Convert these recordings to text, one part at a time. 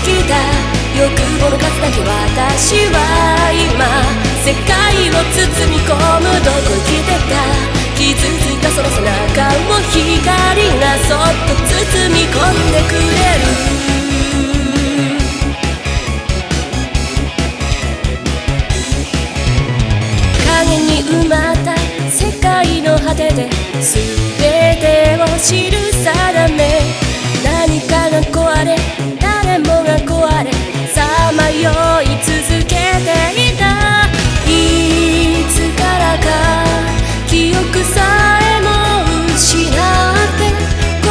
きた欲望の数だけ私は今世界を包み込むどこ生きてた傷ついたその背中を光がそっと包み込んでくれる影に埋まった世界の果てで全てを知る定め何かが壊れ誰もが壊れさまよい続けていたいつからか記憶さえも失って後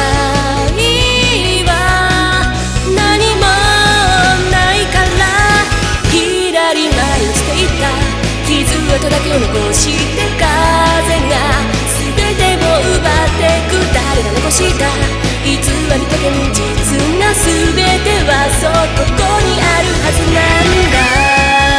悔は何もないからひらり舞いしていた傷跡だけを残して風が全てを奪ってく誰が残した偽りと現実が全てはそうここにあるはずなんだ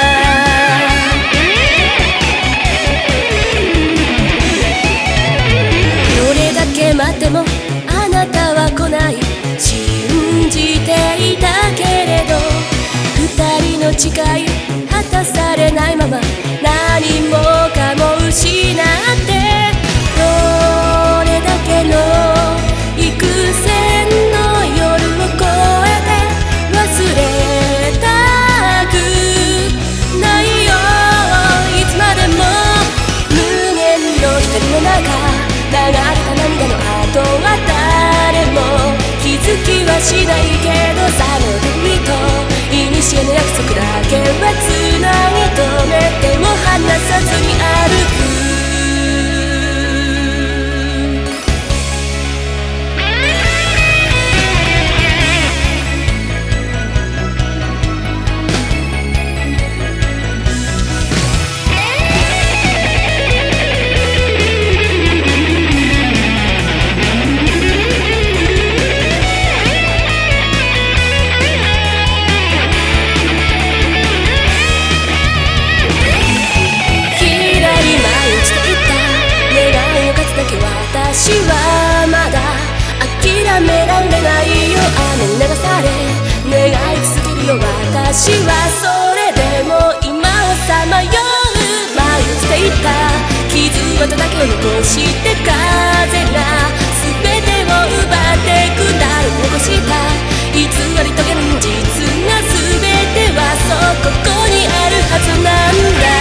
待ってもあなたは来ない信じていたけれど二人の誓い果たされないまま何もかも失ってどれだけの幾千の夜を越えて忘れたくないよいつまでも無限の光の中流れた涙の後は誰も気づきはしないけどさも時と古の約束だけはつなぎ止めても離さずに歩く私はまだ諦められないよ雨に流され願い続けるよ私はそれでも今をさまよう迷っていた傷跡だけを残して風が全てを奪ってく誰も残した偽りと現実が全てはそうここにあるはずなんだ